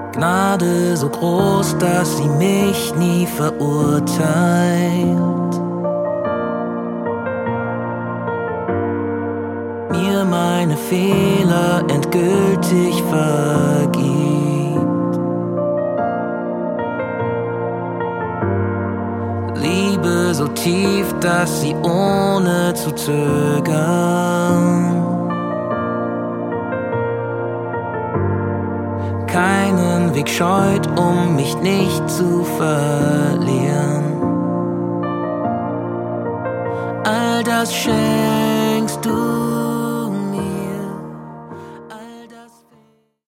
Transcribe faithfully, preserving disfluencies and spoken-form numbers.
Gnade so groß, dass sie mich nie verurteilt. Mir meine Fehler endgültig vergibt. Liebe so tief, dass sie ohne zu zögern keinen Weg scheut, um mich nicht zu verlieren. All das schenkst du